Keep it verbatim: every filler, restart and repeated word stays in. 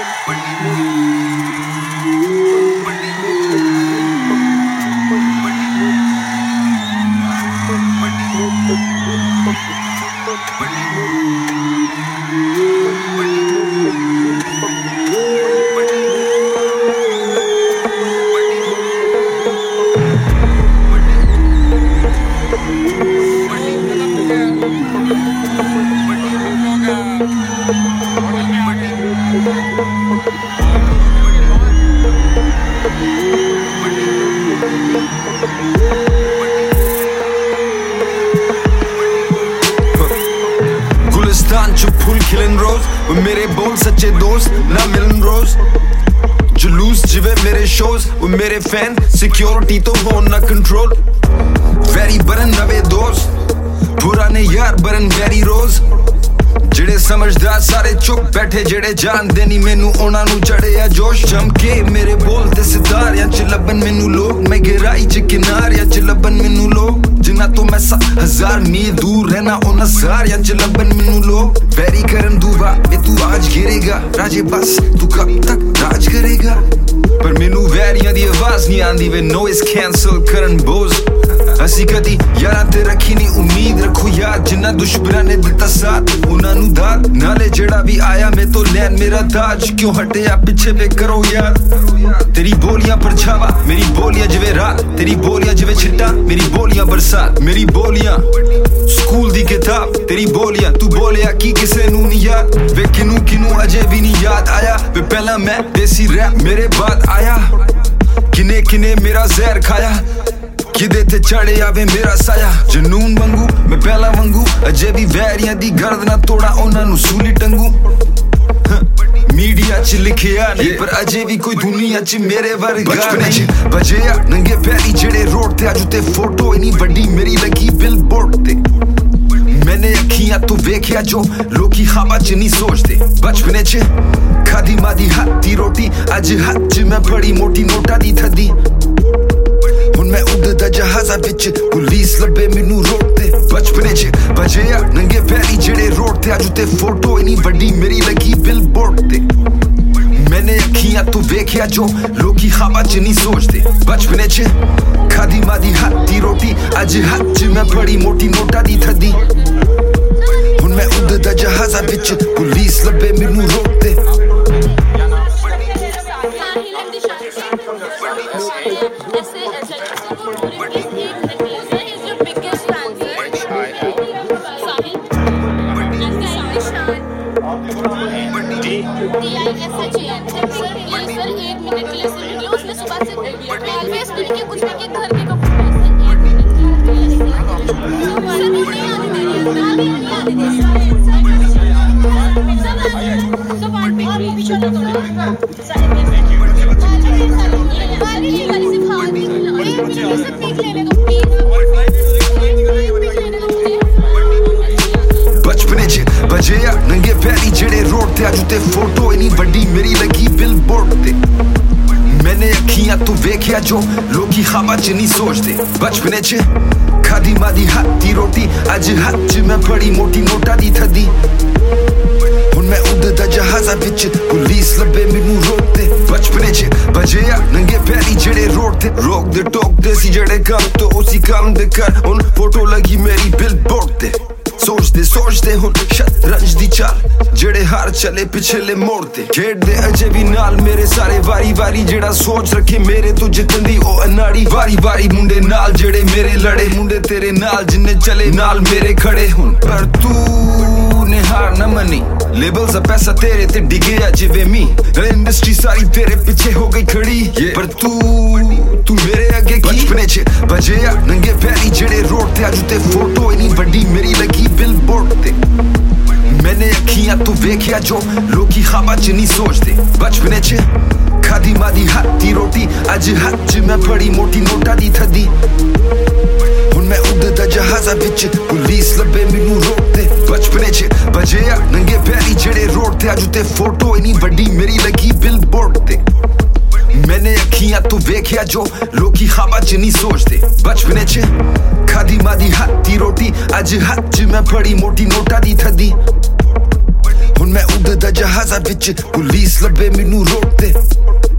गुलिस्तान च फूल खिलन रोज वो मेरे बोल सच्चे दोस्त ना मिलन रोज जुलूस जिवे मेरे शोज वो मेरे फैन सिक्योरिटी तो हो ना कंट्रोल वैरी बरन नवे दोस्त पुराने यार बरन वैरी रोज जेड़े समझदार सारे चुप बैठे जेड़े जानदे नहीं मैनू उन्हां नू चढ़िया जोश चमके मेरे बोल ते सितारियां च लब्बन मैनू लोग मैं गहराई च किनारियां च लब्बन मैनू लोग जिन्ना तो मैं हजार मील दूर रहना उन्हां सारियां च लब्बन मैनू लोग वैरी करन दुआ वे तू आज गिरेगा राजे बस तू कब तक राज करेगा पर मैनू वैरियां दी आवाज नहीं आंदी वे नॉइस कैंसल करन बोझ असी कदी यारां ते रखी नहीं उम्मीद रखो याद जिन्ना दुश्मनां ने दिता साथ उन्हां नू दाद नाले जेड़ा भी आया मैं तो लैन मेरा ताज क्यों हटिया पीछे वे करो यार तेरी बोलियां परछावा मेरी बोलियां जिवे रात तेरी बोलियां जिवे छिट्टा मेरी बोलियां बरसात मेरी बोलियां स्कूल दी किताब तेरी बोलियां तू बोलिया की किसे नू नहीं याद वे किनू किनू अजे भी नहीं याद आया वे पहला मैं देसी रैप मेरे बाद आया किने किने मेरा जहर खाया किदे ते चढ़े आवे मेरा साया जनून वांगू मैं पहला वांगू अजे भी वैरियां दी गर्द ना तोड़ा उन्हां नू सूली टंगू मीडिया च लिखिया नहीं पर अजे भी कोई दुनिया च मेरे वर्गा नहीं बजेया नंगे पैरी जेड़े रोड ते अज ते फोटो इनी वड्डी मेरी लगी बिलबोर्ड ते मैंने अखियां तो वेखिया जो लोकी ख्वाबा च नहीं सोचते बचपने च खादी मादी हथ दी रोटी अज हथ च मैं बड़ी मोटी नोटा दी थदी हुन मैं उड़दा जहाजा विच पुलिस लब्बे मैनू रोकते बचपने च बजेया नंगे पैरी जेड़े रोड ते अज ते फोटो इनी वड्डी मेरी लगी बिलबोर्ड ते मैंने अखियां तो वेखिया जो लोकी ख्वाबा च नहीं सोचते बचपने च खादी मादी हथ दी रोटी अज हथ च मैं बड़ी मोटी नोटा दी थदी हुन मैं उड़दा जहाजा विच पुलिस लब्बे मैनू रोकते बचपने च बजेया नंगे पैरी जेड़े रोड ते अज ते फोटो इनी वड्डी मेरी लगी बिलबोर्ड ते मैंने अखियां तो वेखिया जो लोकी ख्वाबा च नहीं सोचते बचपने च खादी मादी हथ दी रोटी अज हथ च मैं बड़ी मोटी नोटा दी थदी हुन मैं उड़दा जहाजा विच पुलिस लब्बे मैनू रोकते बचपने च बजेया नंगे पैरी जेड़े रोड ते रोक दे टोक दे सी जेड़े कम तो उसी काम दे कर हुन फोटो लगी मेरी बिलबोर्ड ते सोचते सोचते हुन शतरंज दी चाल जेड़े हार चले पिछले मोड़ते खेड दे अजे भी नाल मेरे सारे वारी वारी जेड़ा सोच रखे मेरे तो जितन दी ओ अनाड़ी वारी वारी मुंडे नाल जेड़े मेरे लड़े मुंडे तेरे नाल जिन्ने चले नाल मेरे खड़े हुन पर तू ने हार न मनी लेबल्स पैसा तेरे ते डिगे जिवे मी इंडस्ट्री सारी तेरे पीछे हो गई खड़ी पर तू तू मेरे आगे की बचपने च बजेया नंगे पैरी जेड़े रोड ते अज ते फोटो इनी वड्डी मेरी लगी बिलबोर्ड ते मैंने अखियां तो वेखिया जो लोकी ख्वाबा च नहीं सोचते बचपने च खादी मादी हथ दी रोटी अज हथ च मैं बड़ी मोटी नोटा दी थदी हुन मैं उड़दा जहाजा विच पुलिस लब्बे मैनू रोकते बचपने च बजेया नंगे पैरी जेड़े रोड ते अज ते फोटो इनी वड्डी मेरी लगी बिलबोर्ड ते मैंने अखियां तो वेखिया जो लोकी ख्वाबा च नहीं सोचते बचपने च खादी मादी हथ दी रोटी अज हथ च मैं बड़ी मोटी नोटा दी थदी हुन मैं उड़दा जहाजा विच पुलिस लबे मैनू रोड ते